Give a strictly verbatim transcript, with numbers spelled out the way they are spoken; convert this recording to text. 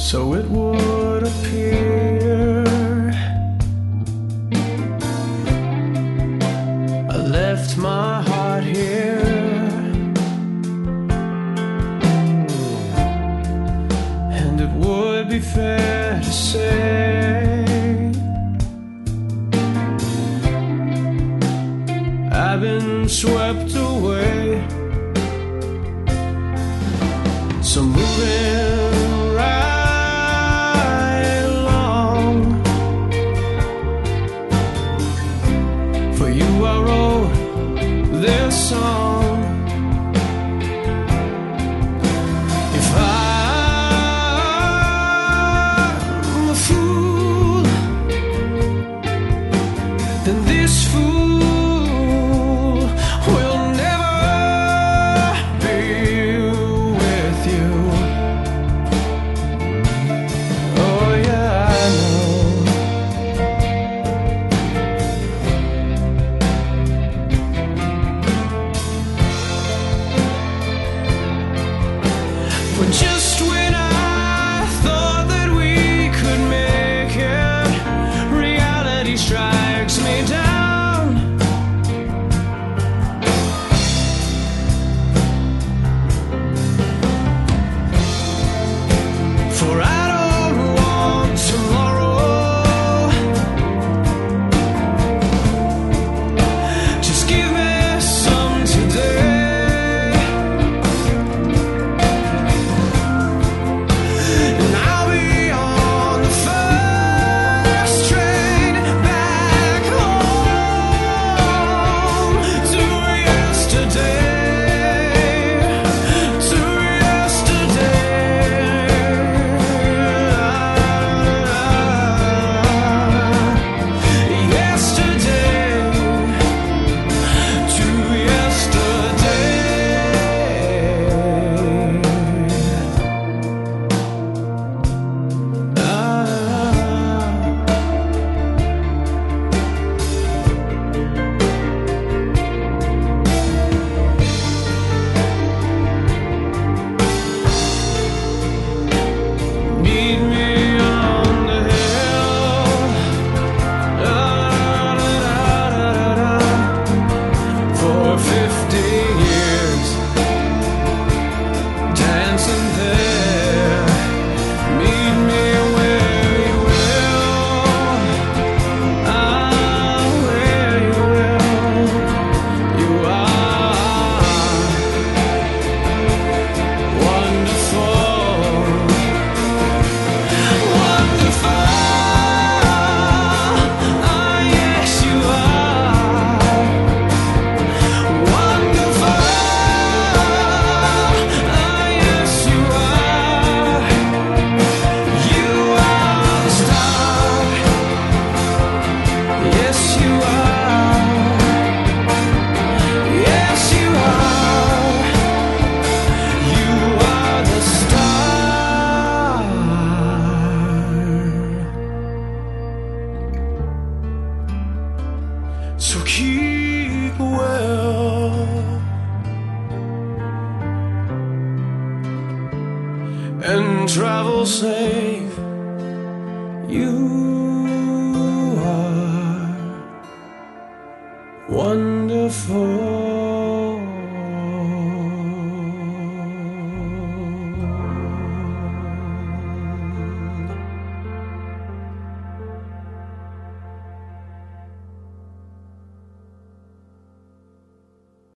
so it would appear. I left my heart here, and it would be fair to say I've been swept away. So moving right along, for you I wrote this song. If I'm a fool, then this fool will never be with you. Oh yeah, I know. But just when I thought that we could make it, reality strikes me down. For I don't want tomorrow, just give me some today, and I'll be on the first train back home to yesterday, to meet me on the hill, da-da-da-da-da-da. For fifty years, dancing there. Meet me where you will, ah, where you will. You are wonderful, wonderful. Ah, yes, you are wonderful. Ah, yes, you are. You are the star. Yes, you are. Yes, you are. You are the star. So keep well and travel safe. You